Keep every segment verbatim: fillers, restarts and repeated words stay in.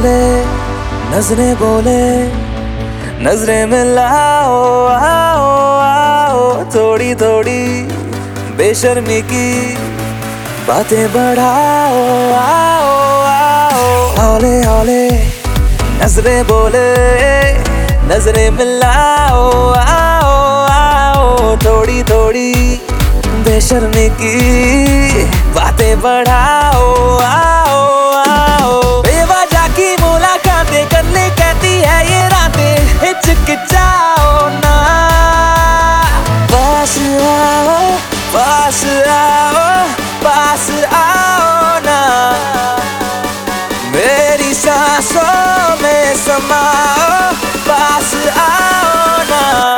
बोले नजरें बोले नजरें मिलाओ आओ आओ थोड़ी थोड़ी बेशर्मी की बातें बढ़ाओ आओ आओ हौले हौले नजरें बोले नजरें मिलाओ आओ आओ थोड़ी थोड़ी बेशर्मी की बातें बढ़ाओ आओ आओ बेवजह की मुलाकातें करने कहती है ये रातें हिचकिचाओ ना पास आओ पास आओ पास आओ ना मेरी सांसों में समाओ पास आओ ना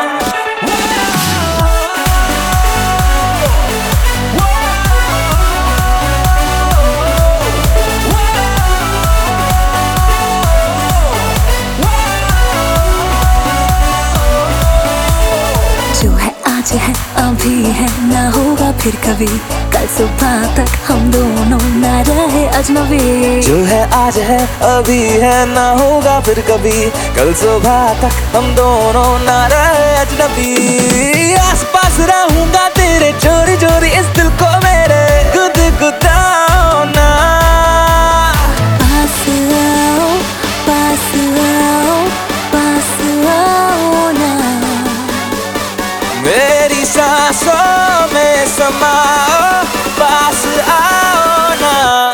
जो है आज है अभी है ना होगा फिर कभी कल सुबह तक हम दोनों ना रहे अजनबी जो है आज है अभी है ना होगा फिर कभी कल सुबह तक हम दोनों ना रहे अजनबी आस पास रहूंगा तेरे चोरी चोरी इस दिल को मेरे गुद गुदाओ ना पास आओ पास आओ पास आओ ना मेरी सांसों में समाओ पास आओ ना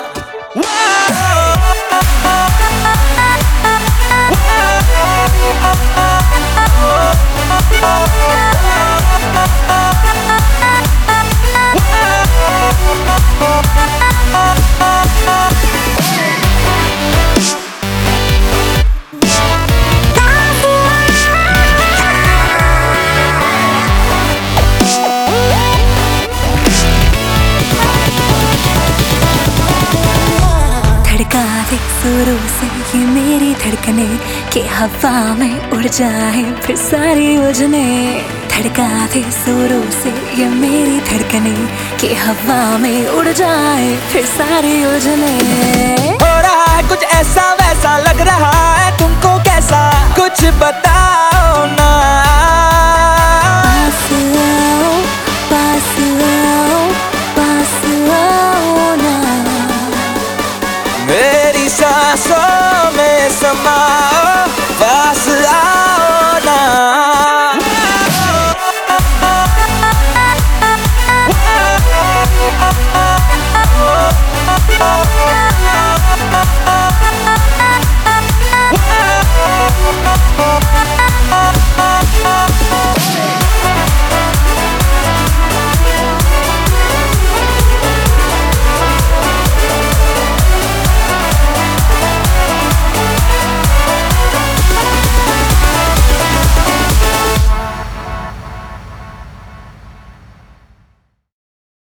धड़का दे सुरों से ये मेरी धड़कने के हवा में उड़ जाए फिर सारी उलझने धड़का दे सुरों से ये मेरी धड़कने के हवा में उड़ जाए फिर सारी उलझने हो रहा है कुछ ऐसा वैसा लग रहा है तुमको कैसा कुछ बताओ ना